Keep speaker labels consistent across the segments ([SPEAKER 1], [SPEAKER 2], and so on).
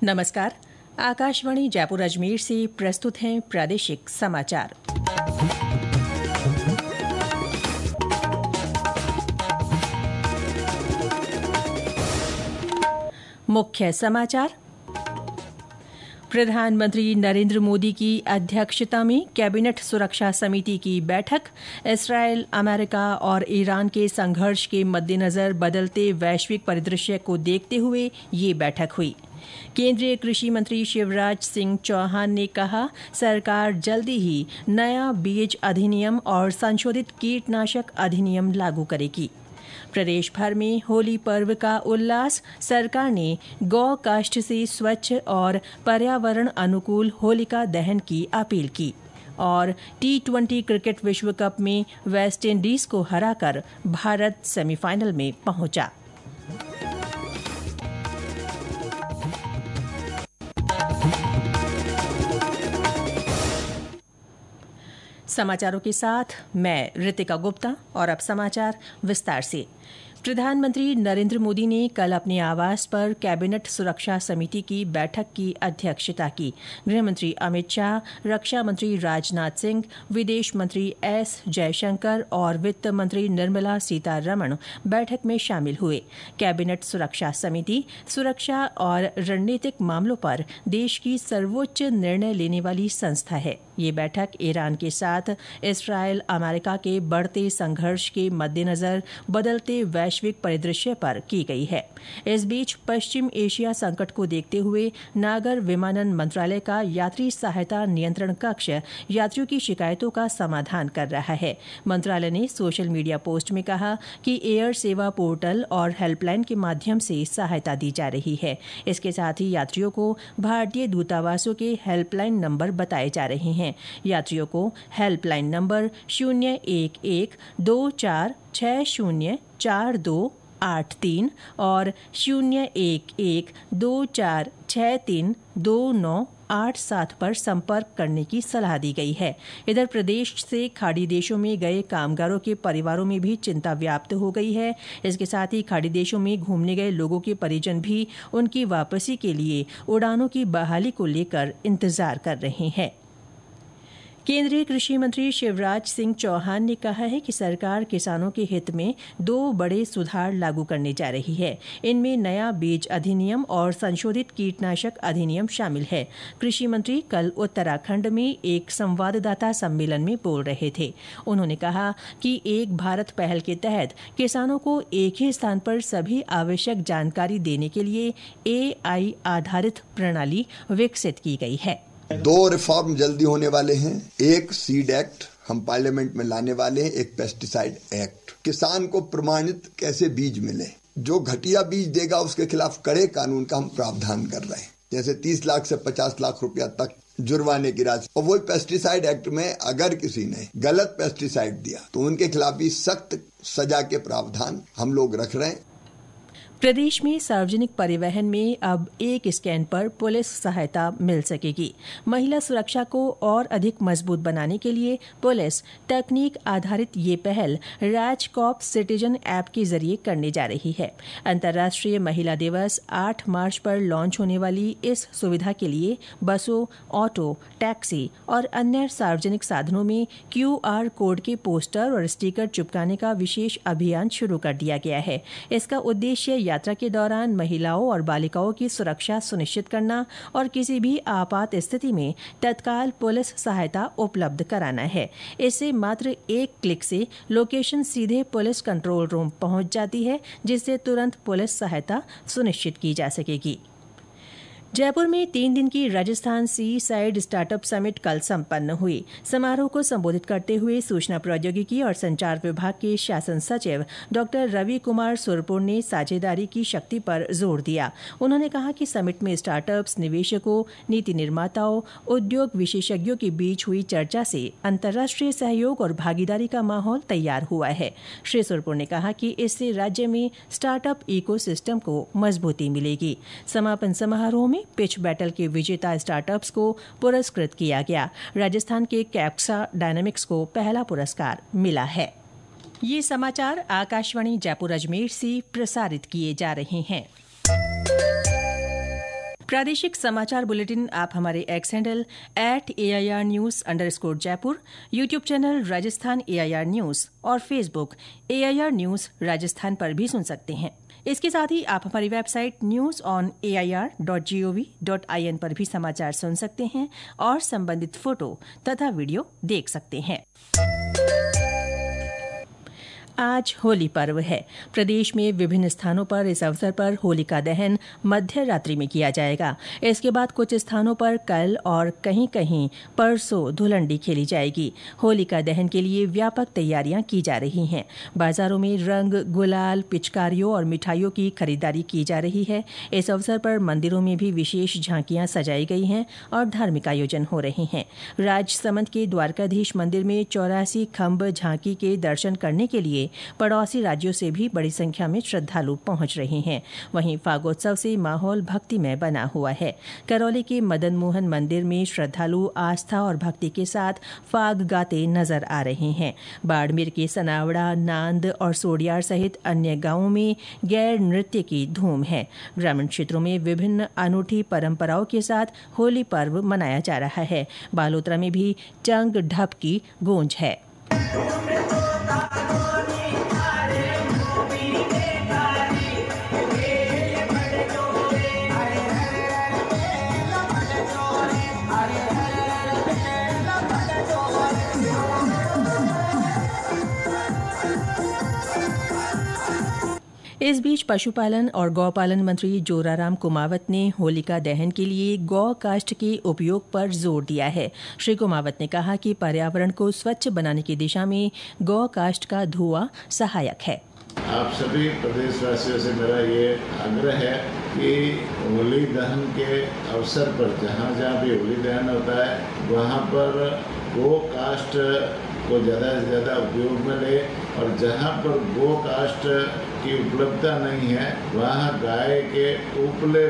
[SPEAKER 1] नमस्कार। आकाशवाणी जयपुर अजमेर से प्रस्तुत हैं प्रादेशिक समाचार। मुख्य समाचार। प्रधानमंत्री नरेंद्र मोदी की अध्यक्षता में कैबिनेट सुरक्षा समिति की बैठक। इस्रायल, अमेरिका और ईरान के संघर्ष के मद्देनजर बदलते वैश्विक परिदृश्य को देखते हुए ये बैठक हुई। केंद्रीय कृषि मंत्री शिवराज सिंह चौहान ने कहा, सरकार जल्दी ही नया बीज अधिनियम और संशोधित कीटनाशक अधिनियम लागू करेगी। प्रदेश भर में होली पर्व का उल्लास। सरकार ने गौ काष्ठ से स्वच्छ और पर्यावरण अनुकूल होलिका दहन की अपील की। और T20 क्रिकेट विश्व कप में वेस्टइंडीज को हराकर भारत सेमीफाइनल में पहुंचा। समाचारों के साथ मैं रितिका गुप्ता। और अब समाचार विस्तार से। प्रधानमंत्री नरेंद्र मोदी ने कल अपने आवास पर कैबिनेट सुरक्षा समिति की बैठक की अध्यक्षता की। गृहमंत्री अमित शाह, रक्षा मंत्री राजनाथ सिंह, विदेश मंत्री एस जयशंकर और वित्त मंत्री निर्मला सीतारमण बैठक में शामिल हुए। कैबिनेट सुरक्षा समिति सुरक्षा और रणनीतिक मामलों पर देश की सर्वोच्च निर्णय लेने वाली संस्था है। ये बैठक ईरान के साथ इस्रायल, अमेरिका के बढ़ते संघर्ष के मद्देनजर बदलते वैश्विक परिदृश्य पर की गई है। इस बीच पश्चिम एशिया संकट को देखते हुए नागर विमानन मंत्रालय का यात्री सहायता नियंत्रण कक्ष यात्रियों की शिकायतों का समाधान कर रहा है। मंत्रालय ने सोशल मीडिया पोस्ट में कहा कि एयर सेवा पोर्टल और हेल्पलाइन के माध्यम से सहायता दी जा रही है। इसके साथ ही यात्रियों को भारतीय दूतावासों के हेल्पलाइन नंबर बताए जा रहे हैं। यात्रियों को हेल्पलाइन नंबर 011-2460428 और 011-24632987 पर संपर्क करने की सलाह दी गई है। इधर प्रदेश से खाड़ी देशों में गए कामगारों के परिवारों में भी चिंता व्याप्त हो गई है। इसके साथ ही खाड़ी देशों में घूमने गए लोगों के परिजन भी उनकी वापसी के लिए उड़ानों की बहाली को लेकर इंतजार कर रहे हैं। केंद्रीय कृषि मंत्री शिवराज सिंह चौहान ने कहा है कि सरकार किसानों के हित में 2 बड़े सुधार लागू करने जा रही है। इनमें नया बीज अधिनियम और संशोधित कीटनाशक अधिनियम शामिल है। कृषि मंत्री कल उत्तराखंड में एक संवाददाता सम्मेलन में बोल रहे थे। उन्होंने कहा कि एक भारत पहल के तहत किसानों को एक ही स्थान पर सभी आवश्यक जानकारी देने के लिए AI आधारित प्रणाली विकसित की गई है।
[SPEAKER 2] 2 रिफॉर्म जल्दी होने वाले हैं। एक सीड एक्ट हम पार्लियामेंट में लाने वाले हैं, एक पेस्टिसाइड एक्ट। किसान को प्रमाणित कैसे बीज मिले, जो घटिया बीज देगा उसके खिलाफ कड़े कानून का हम प्रावधान कर रहे हैं, जैसे 30 लाख से 50 लाख रुपया तक जुर्माने की राशि। और वही पेस्टिसाइड एक्ट में अगर किसी ने गलत पेस्टिसाइड दिया तो उनके खिलाफ भी सख्त सजा के प्रावधान हम लोग रख रहे हैं।
[SPEAKER 1] प्रदेश में सार्वजनिक परिवहन में अब एक स्कैन पर पुलिस सहायता मिल सकेगी। महिला सुरक्षा को और अधिक मजबूत बनाने के लिए पुलिस तकनीक आधारित ये पहल राजकॉप सिटीजन ऐप के जरिए करने जा रही है। अंतर्राष्ट्रीय महिला दिवस 8 मार्च पर लॉन्च होने वाली इस सुविधा के लिए बसों, ऑटो, टैक्सी और अन्य सार्वजनिक साधनों में QR कोड के पोस्टर और स्टिकर चिपकाने का विशेष अभियान शुरू कर दिया गया है। इसका उद्देश्य यात्रा के दौरान महिलाओं और बालिकाओं की सुरक्षा सुनिश्चित करना और किसी भी आपात स्थिति में तत्काल पुलिस सहायता उपलब्ध कराना है। इससे मात्र एक क्लिक से लोकेशन सीधे पुलिस कंट्रोल रूम पहुंच जाती है, जिससे तुरंत पुलिस सहायता सुनिश्चित की जा सकेगी। जयपुर में 3 दिन की राजस्थान सी साइड स्टार्टअप समिट कल संपन्न हुई। समारोह को संबोधित करते हुए सूचना प्रौद्योगिकी और संचार विभाग के शासन सचिव डॉक्टर रवि कुमार सुरपुर ने साझेदारी की शक्ति पर जोर दिया। उन्होंने कहा कि समिट में स्टार्टअप्स, निवेशकों, नीति निर्माताओं, उद्योग विशेषज्ञों के बीच हुई चर्चा से अंतर्राष्ट्रीय सहयोग और भागीदारी का माहौल तैयार हुआ है। श्री सुरपुर ने कहा कि इससे राज्य में स्टार्टअप इकोसिस्टम को मजबूती मिलेगी। समापन समारोह में पिच बैटल के विजेता स्टार्टअप्स को पुरस्कृत किया गया। राजस्थान के कैप्सा डायनामिक्स को पहला पुरस्कार मिला है। ये समाचार आकाशवाणी जयपुर अजमेर से प्रसारित किए जा रहे हैं। प्रादेशिक समाचार बुलेटिन आप हमारे एक्स हैंडल @AIRnews_जयपुर, YouTube channel Rajasthan AIR news और फेसबुक AIR न्यूज राजस्थान पर भी सुन सकते हैं। इसके साथ ही आप हमारी वेबसाइट news.on.air.gov.in पर भी समाचार सुन सकते हैं और संबंधित फोटो तथा वीडियो देख सकते हैं। आज होली पर्व है। प्रदेश में विभिन्न स्थानों पर इस अवसर पर होलिका दहन मध्य रात्रि में किया जाएगा। इसके बाद कुछ स्थानों पर कल और कहीं कहीं परसों धुलंडी खेली जाएगी। होलिका दहन के लिए व्यापक तैयारियां की जा रही हैं। बाजारों में रंग, गुलाल, पिचकारियों और मिठाइयों की खरीदारी की जा रही है। इस अवसर पर मंदिरों में भी विशेष झांकियां सजाई गई हैं और धार्मिक आयोजन हो रहे हैं। राजसमंद के द्वारकाधीश मंदिर में 84 खम्भ झांकी के दर्शन करने के लिए पड़ोसी राज्यों से भी बड़ी संख्या में श्रद्धालु पहुंच रहे हैं। वहीं फागोत्सव से माहौल भक्तिमय बना हुआ है। करौली के मदन मोहन मंदिर में श्रद्धालु आस्था और भक्ति के साथ फाग गाते नजर आ रहे हैं। बाड़मेर के सनावड़ा, नांद और सोडियार सहित अन्य गांवों में गैर नृत्य की धूम है। ग्रामीण क्षेत्रों में विभिन्न अनूठी परंपराओं के साथ होली पर्व मनाया जा रहा है। बालोतरा में भी चंग ढप की गूंज है। इस बीच पशुपालन और गौपालन मंत्री जोराराम कुमावत ने होलिका दहन के लिए गौ काष्ठ के उपयोग पर जोर दिया है। श्री कुमावत ने कहा कि पर्यावरण को स्वच्छ बनाने की दिशा में गौ काष्ठ का धुआं सहायक है।
[SPEAKER 3] आप सभी प्रदेशवासियों से मेरा ये आग्रह है कि होली दहन के अवसर पर जहाँ भी होली दहन होता है वहाँ पर गौ काष्ठ को ज़्यादा से ज़्यादा उपयोग में ले और जहाँ पर गौ काष्ठ की उपलब्धता नहीं है वहाँ गाय के उपले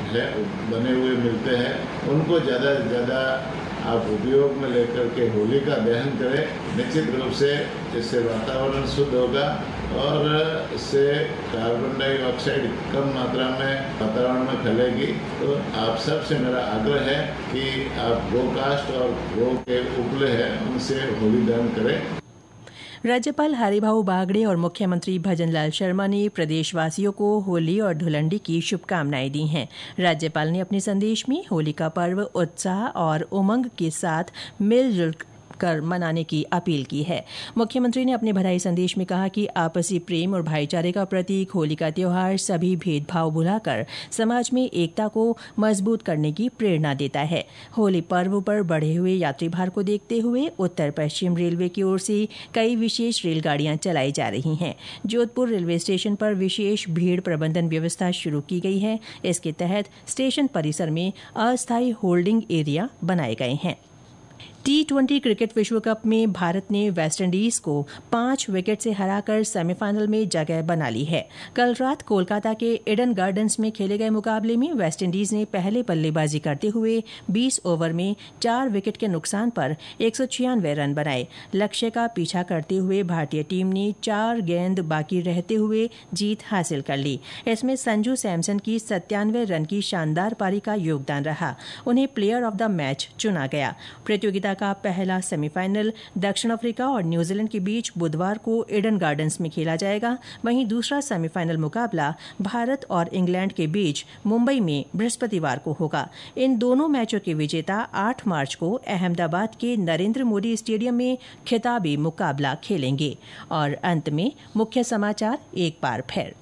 [SPEAKER 3] बने हुए मिलते हैं, उनको ज़्यादा से ज़्यादा आप उपयोग में लेकर के होली का दहन करें। निश्चित रूप से इससे वातावरण शुद्ध होगा और इससे कार्बन डाइऑक्साइड कम मात्रा में वातावरण में फैलेगी। तो आप सबसे मेरा आग्रह है कि आप गौ काष्ठ और गौ के उपले हैं उनसे होली दहन करें।
[SPEAKER 1] राज्यपाल हरिभाऊ बागड़े और मुख्यमंत्री भजनलाल शर्मा ने प्रदेशवासियों को होली और धुलंडी की शुभकामनाएं दी हैं। राज्यपाल ने अपने संदेश में होली का पर्व उत्साह और उमंग के साथ मिलजुल कर मनाने की अपील की है। मुख्यमंत्री ने अपने बधाई संदेश में कहा कि आपसी प्रेम और भाईचारे का प्रतीक होली का त्योहार सभी भेदभाव भुलाकर समाज में एकता को मजबूत करने की प्रेरणा देता है। होली पर्व पर बढ़े हुए यात्री भार को देखते हुए उत्तर पश्चिम रेलवे की ओर से कई विशेष रेलगाड़ियां चलाई जा रही हैं। जोधपुर रेलवे स्टेशन पर विशेष भीड़ प्रबंधन व्यवस्था शुरू की गई है। इसके तहत स्टेशन परिसर में अस्थायी होल्डिंग एरिया बनाए गए हैं। T20 क्रिकेट विश्व कप में भारत ने वेस्टइंडीज को 5 विकेट से हराकर सेमीफाइनल में जगह बना ली है। कल रात कोलकाता के ईडन गार्डन्स में खेले गए मुकाबले में वेस्टइंडीज ने पहले बल्लेबाजी करते हुए 20 ओवर में 4 विकेट के नुकसान पर 196 रन बनाए। लक्ष्य का पीछा करते हुए भारतीय टीम ने 4 गेंद बाकी रहते हुए जीत हासिल कर ली। इसमें संजू सैमसन की 97 रन की शानदार पारी का योगदान रहा। उन्हें प्लेयर ऑफ द मैच चुना गया। प्रतियोगिता का पहला सेमीफाइनल दक्षिण अफ्रीका और न्यूजीलैंड के बीच बुधवार को ईडन गार्डन्स में खेला जाएगा। वहीं दूसरा सेमीफाइनल मुकाबला भारत और इंग्लैंड के बीच मुंबई में बृहस्पतिवार को होगा। इन दोनों मैचों के विजेता 8 मार्च को अहमदाबाद के नरेंद्र मोदी स्टेडियम में खिताबी मुकाबला खेलेंगे। और अंत में मुख्य समाचार एक बार फिर।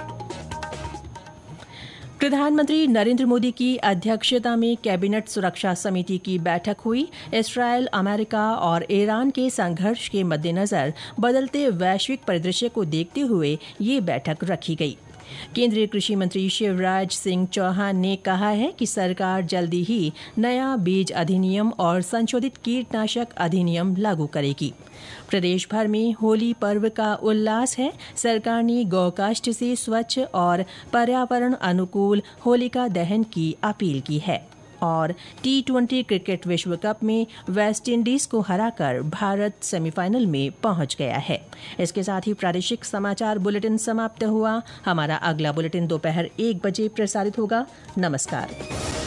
[SPEAKER 1] प्रधानमंत्री नरेंद्र मोदी की अध्यक्षता में कैबिनेट सुरक्षा समिति की बैठक हुई। इस्रायल, अमेरिका और ईरान के संघर्ष के मद्देनजर बदलते वैश्विक परिदृश्य को देखते हुए ये बैठक रखी गई। केंद्रीय कृषि मंत्री शिवराज सिंह चौहान ने कहा है कि सरकार जल्दी ही नया बीज अधिनियम और संशोधित कीटनाशक अधिनियम लागू करेगी। प्रदेश भर में होली पर्व का उल्लास है। सरकार ने गौकाष्ठ से स्वच्छ और पर्यावरण अनुकूल होलिका दहन की अपील की है। और T20 क्रिकेट विश्व कप में वेस्टइंडीज को हराकर भारत सेमीफाइनल में पहुंच गया है। इसके साथ ही प्रादेशिक समाचार बुलेटिन समाप्त हुआ। हमारा अगला बुलेटिन दोपहर 1 बजे प्रसारित होगा। नमस्कार।